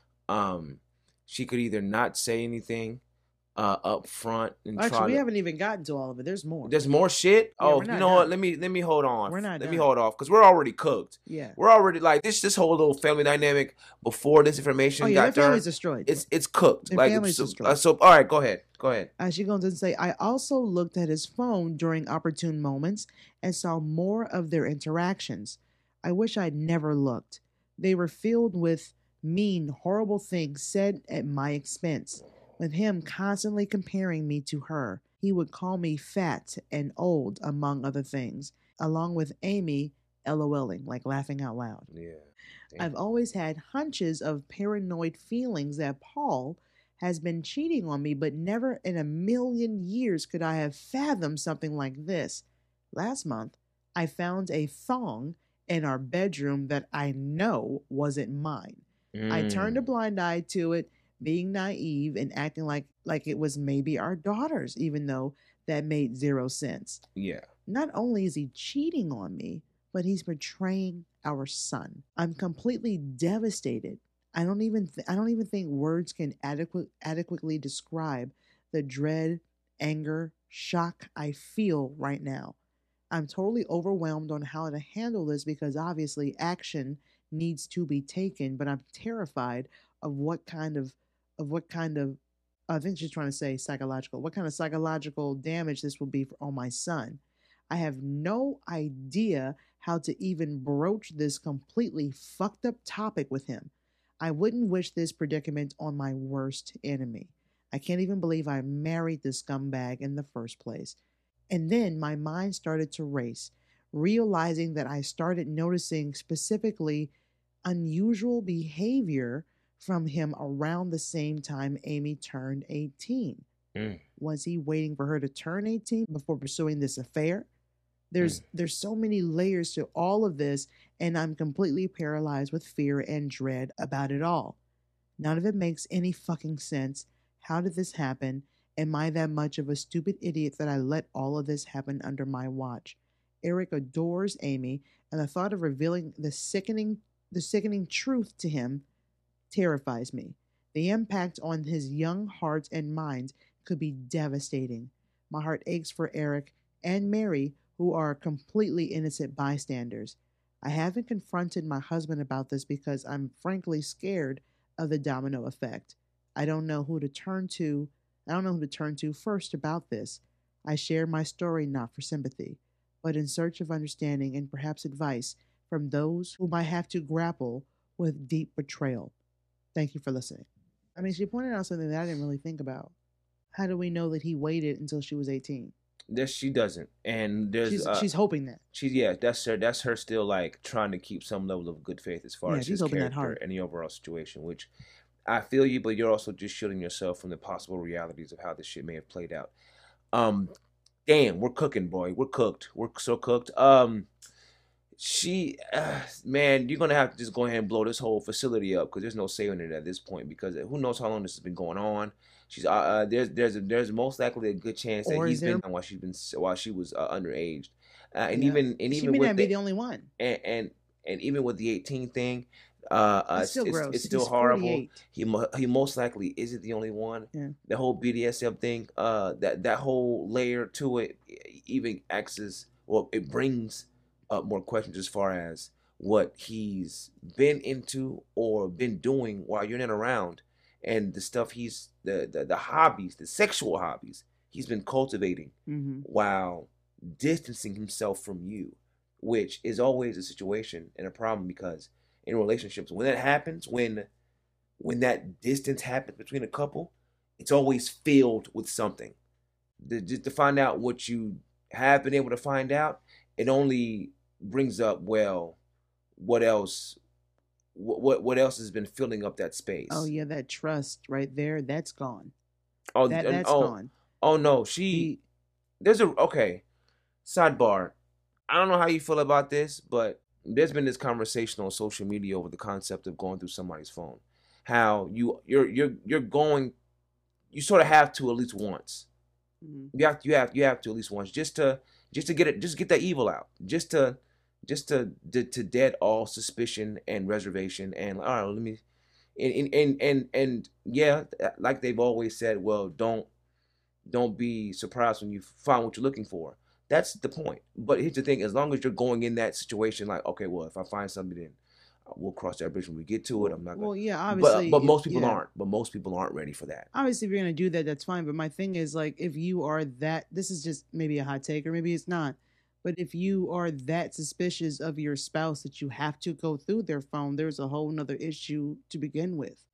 Um, she could either not say anything uh up front and Actually, try we to. haven't even gotten to all of it. There's more. There's more shit. Yeah, Oh, we're you not know what? done. Let me let me hold on. We're not Let me done. hold off because we're already cooked. Yeah. We're already like this. This whole little family dynamic before this information Oh yeah, got their family's turned. destroyed. It's it's cooked. Their like family's so, destroyed. uh, so. All right, go ahead. Go ahead. Uh, she goes on to say, I also looked at his phone during opportune moments and saw more of their interactions. I wish I'd never looked. They were filled with mean, horrible things said at my expense, with him constantly comparing me to her. He would call me fat and old, among other things, along with Amy LOLing, like laughing out loud. Yeah. Damn. I've always had hunches of paranoid feelings that Paul has been cheating on me, but never in a million years could I have fathomed something like this. Last month, I found a thong in our bedroom that I know wasn't mine. I turned a Mm. blind eye to it, being naive and acting like like it was maybe our daughter's, even though that made zero sense. Yeah. Not only is he cheating on me, but he's betraying our son. I'm completely devastated. I don't even th- I don't even think words can adequate adequately describe the dread, anger, shock I feel right now. I'm totally overwhelmed on how to handle this because obviously action needs to be taken, but I'm terrified of what kind of of what kind of I think she's trying to say psychological. What kind of psychological damage this will be for, on my son. I have no idea how to even broach this completely fucked up topic with him. I wouldn't wish this predicament on my worst enemy. I can't even believe I married this scumbag in the first place. And then my mind started to race, realizing that I started noticing specifically unusual behavior from him around the same time Amy turned eighteen. Mm. Was he waiting for her to turn eighteen before pursuing this affair? There's Mm. there's so many layers to all of this, and I'm completely paralyzed with fear and dread about it all. None of it makes any fucking sense. How did this happen? Am I that much of a stupid idiot that I let all of this happen under my watch? Eric adores Amy, and the thought of revealing the sickening the sickening truth to him terrifies me. The impact on his young heart and mind could be devastating. My heart aches for Eric and Mary, who are completely innocent bystanders. I haven't confronted my husband about this because I'm frankly scared of the domino effect. I don't know who to turn to. I don't know who to turn to first about this. I share my story not for sympathy, but in search of understanding and perhaps advice from those whom I have to grapple with deep betrayal. Thank you for listening. I mean, she pointed out something that I didn't really think about. How do we know that he waited until she was eighteen? This she doesn't, and there's She's uh, she's hoping that. she's yeah, that's her. That's her still like trying to keep some level of good faith as far Yeah, as she's his hoping that character hard. and the overall situation. Which I feel you, but you're also just shielding yourself from the possible realities of how this shit may have played out. Um, damn, we're cooking, boy. We're cooked. We're so cooked. Um, she, uh, man, you're gonna have to just go ahead and blow this whole facility up because there's no saving it at this point. Because who knows how long this has been going on. She's uh, uh there's there's a, there's most likely a good chance that Or he's is there? been while she's been while she was uh, underage, uh, and Yeah. even and She even may with not be the the only one. and and, and even with the eighteen thing, uh, uh It's it's, still it's, gross. it's still He's horrible. forty-eight. He mo- he most likely isn't the only one. Yeah. The whole B D S M thing, uh, that that whole layer to it, e- even access, well, it brings up more questions as far as what he's been into or been doing while you're not around, and the stuff he's the the, the hobbies, the sexual hobbies he's been cultivating Mm-hmm. while distancing himself from you, which is always a situation and a problem because in relationships, when that happens, when when that distance happens between a couple, it's always filled with something. The, just to find out what you have been able to find out, it only brings up, well, what else? What what, what else has been filling up that space? Oh yeah, that trust right there, that's gone. Oh, That and- that's oh, gone. oh no, she. The, There's a okay. Sidebar. I don't know how you feel about this, but there's been this conversation on social media over the concept of going through somebody's phone. How you you're you're you're going, you sort of have to at least once. mhm. You have you have you have to at least once just to just to get it just get that evil out. Just to just to to, to dead all suspicion and reservation and all right, let me and and and and yeah, like they've always said, well, don't don't be surprised when you find what you're looking for. That's the point. But here's the thing: as long as you're going in that situation, like, okay, well, if I find something, then we'll cross that bridge when we get to it. I'm not gonna. Well, yeah, But obviously. but if- most people yeah. aren't. But most people aren't ready for that. Obviously, if you're gonna do that, that's fine. But my thing is, like, if you are that, this is just maybe a hot take, or maybe it's not. But if you are that suspicious of your spouse that you have to go through their phone, there's a whole nother issue to begin with.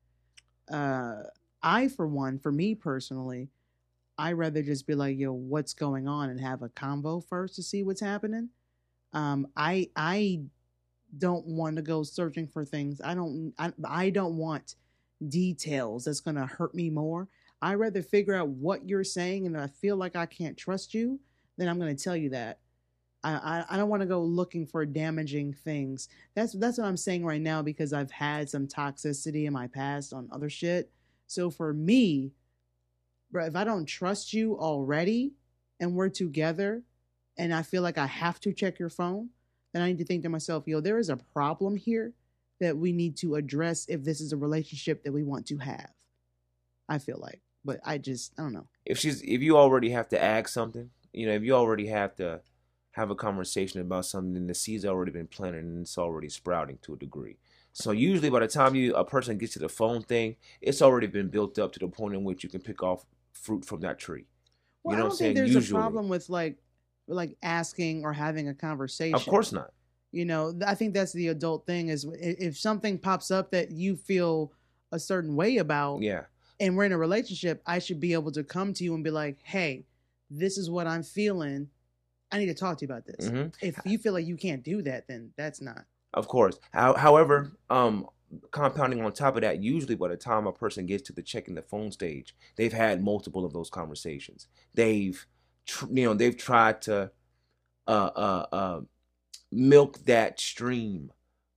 Uh, I, for one, for me personally, I rather just be like, yo, what's going on, and have a convo first to see what's happening. Um, I I don't want to go searching for things. I don't I, I don't want details that's gonna hurt me more. I rather figure out what you're saying, and if I feel like I can't trust you, then I'm gonna tell you that. I I, I don't want to go looking for damaging things. That's that's what I'm saying right now because I've had some toxicity in my past on other shit. So for me, bro, if I don't trust you already and we're together and I feel like I have to check your phone, then I need to think to myself, yo, there is a problem here that we need to address if this is a relationship that we want to have. I feel like. But I just, I don't know. If she's if you already have to ask something, you know, if you already have to have a conversation about something, then the seed's already been planted and it's already sprouting to a degree. So usually by the time you a person gets to the phone thing, it's already been built up to the point in which you can pick off fruit from that tree. Well, You know I what don't I'm saying? think there's Usually. a problem with like like asking or having a conversation. Of course not. You know, th- I think that's the adult thing is i- if something pops up that you feel a certain way about Yeah. and we're in a relationship, I should be able to come to you and be like, hey, this is what I'm feeling. I need to talk to you about this. hmm If you feel like you can't do that, then that's not. Of course. How, however, um, compounding on top of that, usually by the time a person gets to the checking the phone stage, they've had multiple of those conversations. They've, tr- you know, they've tried to uh, uh, uh, milk that stream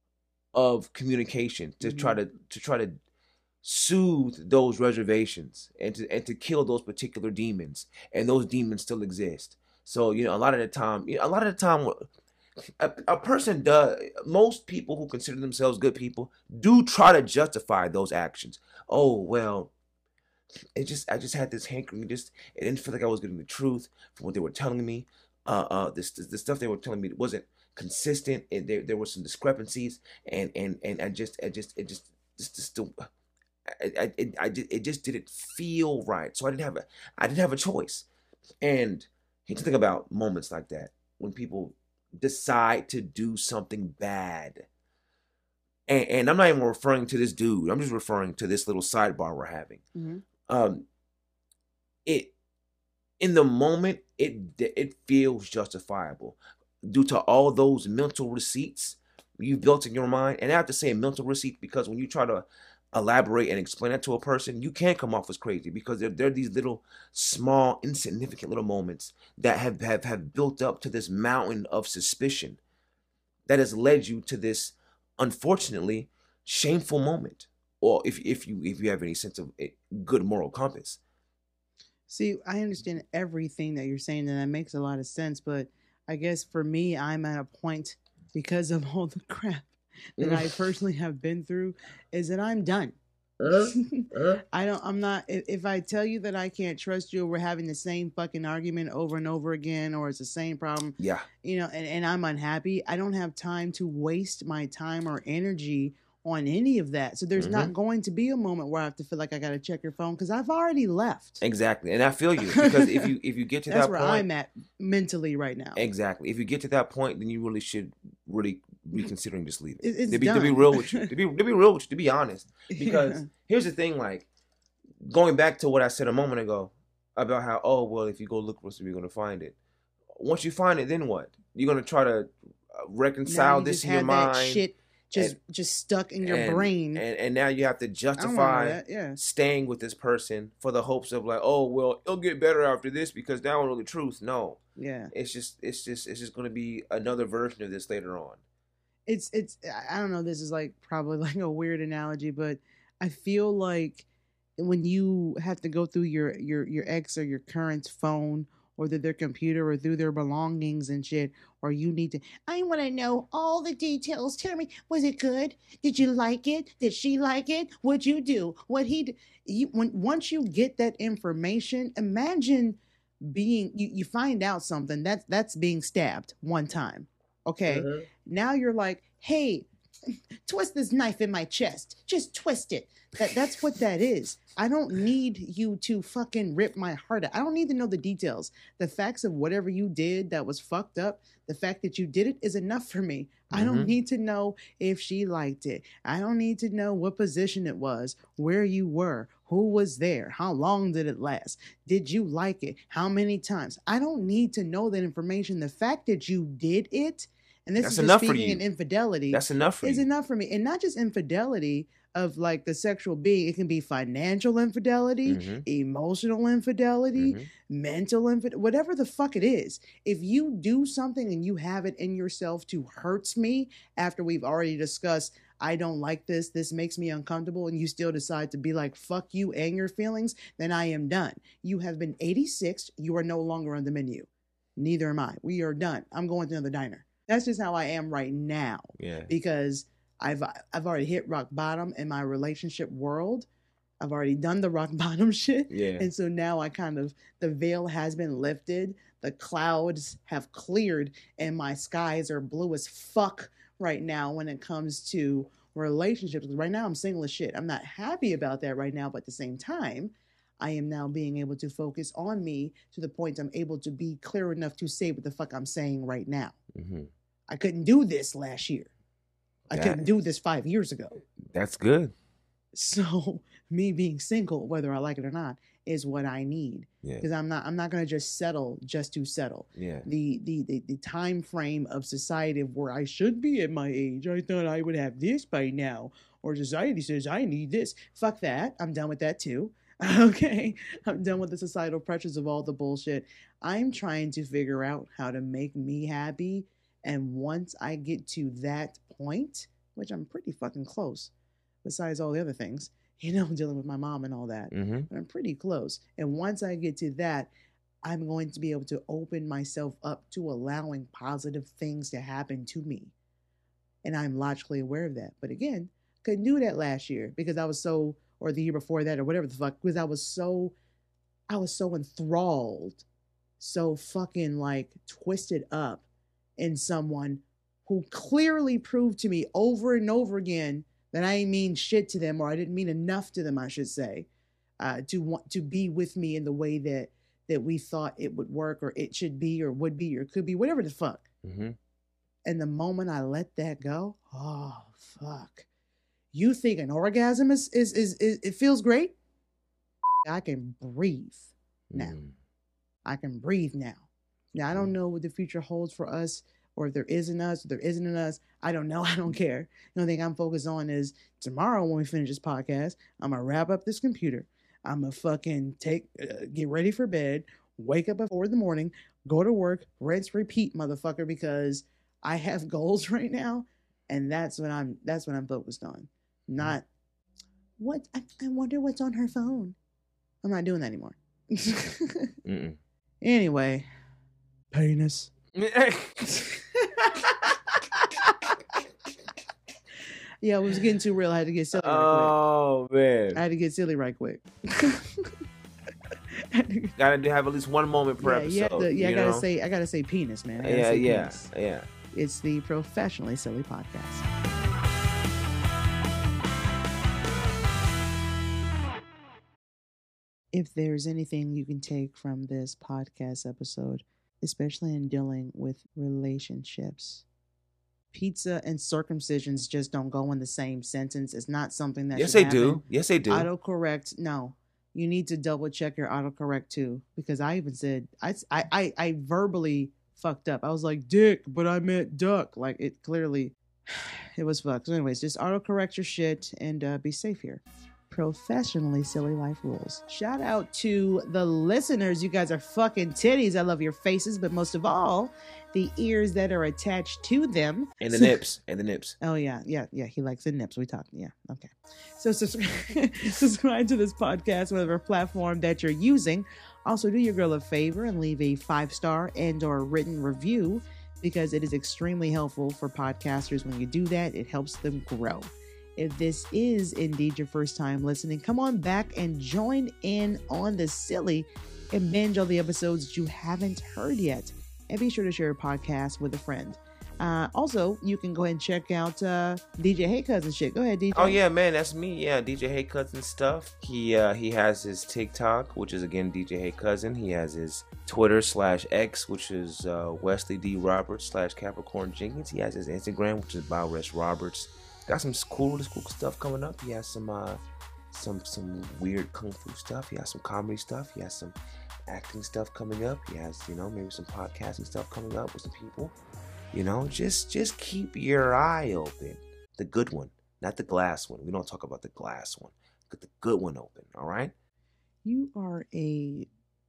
of communication to try to to try to soothe those reservations and to and to kill those particular demons, and those demons still exist. So you know, a lot of the time, you know, a lot of the time, a, a person does. Most people who consider themselves good people do try to justify those actions. Oh well, it just I just had this hankering. Just it didn't feel like I was getting the truth from what they were telling me. Uh, uh, this the stuff they were telling me wasn't consistent, and there there were some discrepancies, and and and I just I just it just just just still. I, I, I, I, it just didn't feel right, so I didn't have a, I didn't have a choice, and You just think about moments like that when people decide to do something bad. And, and I'm not even referring to this dude. I'm just referring to this little sidebar we're having. Mm-hmm. Um, it in the moment, it it feels justifiable due to all those mental receipts you built in your mind. And I have to say mental receipts because when you try to elaborate and explain that to a person, you can't come off as crazy because there, there are these little small, insignificant little moments that have, have, have built up to this mountain of suspicion that has led you to this, unfortunately, shameful moment. Or if if you if you have any sense of a good moral compass. See, I understand everything that you're saying, and that makes a lot of sense. But I guess for me, I'm at a point because of all the crap that I personally have been through, is that I'm done. Uh, uh. I don't, I'm not, if, if I tell you that I can't trust you, or we're having the same fucking argument over and over again, or it's the same problem, yeah, you know, and, and I'm unhappy, I don't have time to waste my time or energy on any of that. So there's mm-hmm. not going to be a moment where I have to feel like I got to check your phone because I've already left. Exactly. And I feel you because if you if you get to That's that where point, I'm at mentally right now. Exactly. If you get to that point, then you really should really be considering just leaving. It, it's to be done. to be real with you. To be to be real with you, to be honest. Because yeah. here's the thing, like going back to what I said a moment ago about how, oh well, if you go look for something, you're gonna find it. Once you find it, then what? You're gonna try to reconcile you this in your mind. That shit Just, and, just stuck in your and, brain, and and now you have to justify yeah. staying with this person for the hopes of like, oh well, it'll get better after this because now I know the truth. No, yeah, it's just, it's just, it's just going to be another version of this later on. It's, it's, I don't know. This is like probably like a weird analogy, but I feel like when you have to go through your your your ex or your current phone, or through their computer, or through their belongings and shit, or you need to, I want to know all the details. Tell me, was it good? Did you like it? Did she like it? What'd you do? What he do? You, when, once you get that information, imagine being, you, you find out something, that's, that's being stabbed one time. Okay. Uh-huh. Now you're like, hey, twist this knife in my chest. Just twist it. That that's what that is. I don't need you to fucking rip my heart out. I don't need to know the details. The facts of whatever you did that was fucked up, the fact that you did it is enough for me. Mm-hmm. I don't need to know if she liked it. I don't need to know what position it was, where you were, who was there, how long did it last, did you like it, how many times. I don't need to know that information. The fact that you did it, and this That's is just enough for speaking you. in infidelity. That's enough for is you. enough for me. And not just infidelity of like the sexual being. It can be financial infidelity, mm-hmm. emotional infidelity, mm-hmm. mental infidelity, whatever the fuck it is. If you do something and you have it in yourself to hurt me after we've already discussed, I don't like this, this makes me uncomfortable, and you still decide to be like, fuck you and your feelings, then I am done. You have been eighty-six. You are no longer on the menu. Neither am I. We are done. I'm going to another diner. That's just how I am right now. Yeah. Because I've I've already hit rock bottom in my relationship world. I've already done the rock bottom shit. Yeah. And so now I kind of, the veil has been lifted. The clouds have cleared and my skies are blue as fuck right now when it comes to relationships. Right now I'm single as shit. I'm not happy about that right now, but at the same time, I am now being able to focus on me to the point I'm able to be clear enough to say what the fuck I'm saying right now. Mm-hmm. I couldn't do this last year. I that, couldn't do this five years ago. That's good. So me being single, whether I like it or not, is what I need. Because yeah. I'm not I'm not gonna just settle just to settle. Yeah. The, the the the time frame of society of where I should be at my age. I thought I would have this by now. Or society says I need this. Fuck that. I'm done with that too. Okay. I'm done with the societal pressures of all the bullshit. I'm trying to figure out how to make me happy. And once I get to that point, which I'm pretty fucking close, besides all the other things, you know, dealing with my mom and all that, mm-hmm. but I'm pretty close. And once I get to that, I'm going to be able to open myself up to allowing positive things to happen to me. And I'm logically aware of that. But again, couldn't do that last year because I was so, or the year before that, or whatever the fuck, because I was so, I was so enthralled, so fucking like twisted up in someone who clearly proved to me over and over again that I didn't mean shit to them, or I didn't mean enough to them, I should say, uh, to want to be with me in the way that that we thought it would work or it should be or would be or could be, whatever the fuck. Mm-hmm. And the moment I let that go, oh, fuck. You think an orgasm is, is, is, is it feels great? I can breathe now. Mm. I can breathe now. Now, I don't Mm. know what the future holds for us, or if there isn't us, or there isn't in us. I don't know. I don't care. The only thing I'm focused on is tomorrow when we finish this podcast, I'm going to wrap up this computer. I'm going to fucking take, uh, get ready for bed, wake up at four in the morning, go to work, rinse, repeat, motherfucker, because I have goals right now. And that's what I'm, that's what I'm focused on. Not what, I, I wonder what's on her phone. I'm not doing that anymore. Mm-mm. Anyway, penis. Yeah, it was getting too real. I had to get silly right Oh quick. man, I had to get silly right quick. gotta do- have at least one moment per yeah, episode. yeah, the, yeah. I you gotta know? say, I gotta say, penis, man. I gotta Yeah, say yeah, penis. yeah. It's the Professionally Silly Podcast. If there's anything you can take from this podcast episode, especially in dealing with relationships, pizza and circumcisions just don't go in the same sentence. It's not something that Yes, should they happen. do. Yes, they do. Autocorrect, no. You need to double check your autocorrect too, because I even said I, I, I, I verbally fucked up. I was like dick, but I meant duck. Like it clearly, it was fucked. So, anyways, just autocorrect your shit and uh, be safe here. Professionally Silly Life Rules. Shout out to the listeners. You guys are fucking titties. I love your faces, but most of all, the ears that are attached to them. And the nips. And the nips. Oh, yeah. Yeah. Yeah. He likes the nips. We talked. Yeah. Okay. So subscribe, subscribe to this podcast, whatever platform that you're using. Also, do your girl a favor and leave a five-star and or written review, because it is extremely helpful for podcasters. When you do that, it helps them grow. If this is indeed your first time listening, come on back and join in on the silly and binge all the episodes that you haven't heard yet. And be sure to share your podcast with a friend. Uh, also, you can go ahead and check out uh, D J Hey Cousin shit. Go ahead, D J. Oh yeah, man, that's me. Yeah, D J Hey Cousin stuff. He uh, he has his TikTok, which is again D J Hey Cousin. He has his Twitter slash X, which is uh, Wesley D Roberts slash Capricorn Jenkins. He has his Instagram, which is Bowres Roberts. Got some cool, cool stuff coming up. He has some uh, some some weird kung fu stuff. He has some comedy stuff. He has some acting stuff coming up. He has, you know, maybe some podcasting stuff coming up with some people. You know, just just keep your eye open. The good one, not the glass one. We don't talk about the glass one. Get the good one open, all right? You are a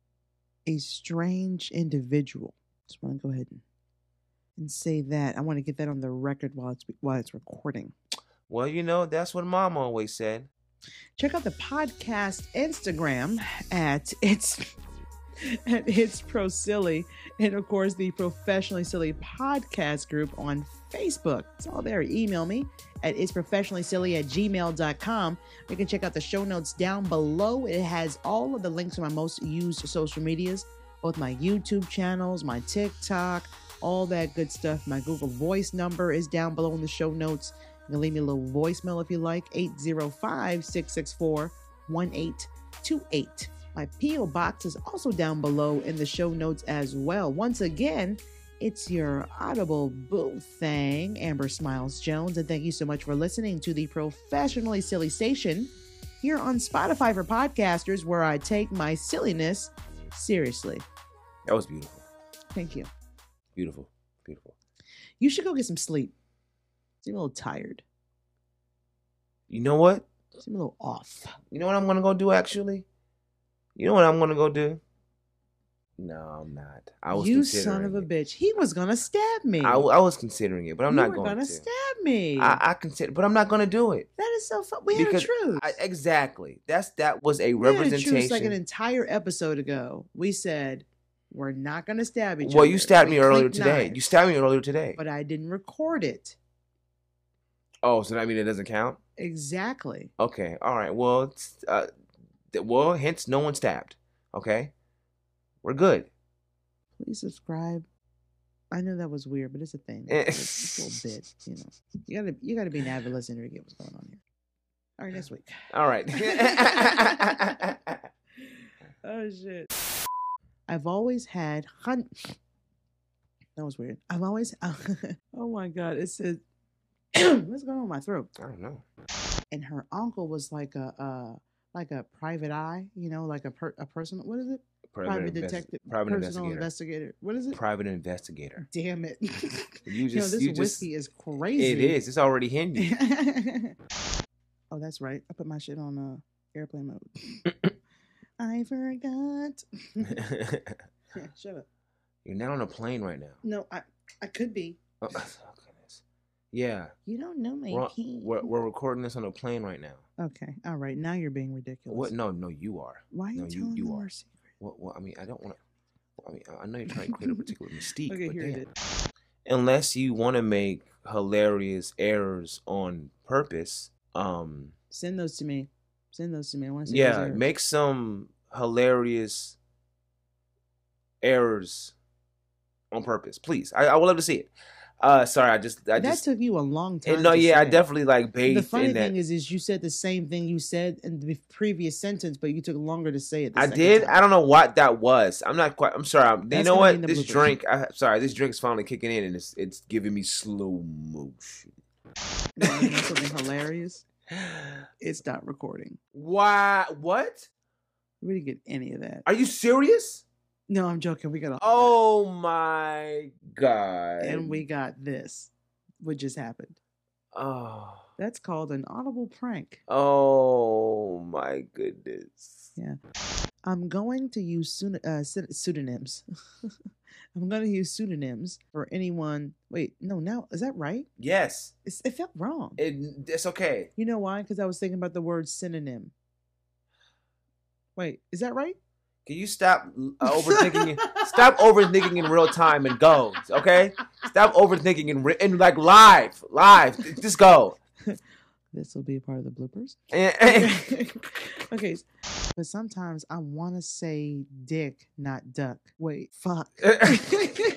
a strange individual. Just want to go ahead and, and say that. I want to get that on the record while it's while it's recording. Well, you know, that's what Mom always said. Check out the podcast Instagram at it's at It's Pro Silly, and of course the Professionally Silly Podcast group on Facebook. It's all there. Email me at it's professionally silly at gmail dot com. You can check out the show notes down below. It has all of the links to my most used social medias, both my YouTube channels, my TikTok, all that good stuff. My Google Voice number is down below in the show notes. You can leave me a little voicemail if you like, eight zero five, six six four, one eight two eight. My P O box is also down below in the show notes as well. Once again, it's your audible boo thing, Amber Smiles Jones, and thank you so much for listening to the Professionally Silly Station here on Spotify for podcasters, where I take my silliness seriously. That was beautiful. Thank you. Beautiful. Beautiful. You should go get some sleep. Seem a little tired. You know what? Seem a little off. You know what I'm going to go do, actually? You know what I'm going to go do? No, I'm not. I was you considering son of a it. bitch. He was going to stab me. I, I was considering it, but I'm you not were going gonna to. stab me. I, I consider, but I'm not going to do it. That is so fun. We had a Because truce. I, exactly. That's that was a We had a representation. truce like an entire episode ago. We said we're not going to stab each other. Well, you stabbed me We earlier clicked today. knives, You stabbed me earlier today. but I didn't record it. Oh, so that means it doesn't count? Exactly. Okay. All right. Well, it's, uh, th- well, hence no one stabbed. Okay. We're good. Please subscribe. I know that was weird, but it's a thing. Eh. It's a little bit, you know. You gotta, you gotta be an avid listener to get what's going on here. All right, next week. All right. Oh shit. I've always had hun. That was weird. I've always. Oh my God! It says, "What's going on with my throat?" I don't know. And her uncle was like a, uh, like a private eye. You know, like a per, a person. What is it? Private, Private invest- detective. private Personal investigator. investigator. What is it? Private investigator. Damn it! You just, you know, this you whiskey just, is crazy. It is. It's already hitting you. Oh, that's right. I put my shit on uh, airplane mode. I forgot. Yeah, shut up. You're not on a plane right now. No, I I could be. Oh, oh goodness. Yeah. You don't know my We're, pee. we're, we're recording this on a plane right now. Okay. All right. Now you're being ridiculous. What? No, no, you are. Why are you no, telling you, you them are. our secret? Well, well, I mean, I don't want to. I mean, I know you're trying to create a particular mystique. Okay, but here damn. it is. Unless you want to make hilarious errors on purpose, um, Send those to me. Send those to me. I want to see. yeah, those errors. make some hilarious errors on purpose, please. I, I would love to see it. Uh, sorry, I just, I that just. took you a long time. No, to yeah, I say. definitely like bathed The funny in that. thing is, is you said the same thing you said in the previous sentence, but you took longer to say it. The I second did. time. I don't know what that was. I'm not quite. I'm sorry. I'm, you That's know gonna be in what? the This bloopers. drink. I, sorry, this drink's finally kicking in, and it's it's giving me slow motion. You wanna know something hilarious? It stopped recording. Why? What? We didn't get any of that. Are you serious? No, I'm joking. We got all Oh my god! that. And we got this. What just happened? Oh. That's called an audible prank. Oh my goodness. Yeah. I'm going to use pseud- uh, pseudo- pseudonyms. I'm going to use pseudonyms for anyone. Wait, no, now, is that right? Yes. It's, it felt wrong. It. It's okay. You know why? Because I was thinking about the word synonym. Wait, is that right? Can you stop uh, overthinking? it? Stop overthinking in real time and go. Okay. Stop overthinking in re- in like live, live. Just go. This will be a part of the bloopers. Eh, Okay, but sometimes I want to say dick, not duck. Wait, fuck. eh.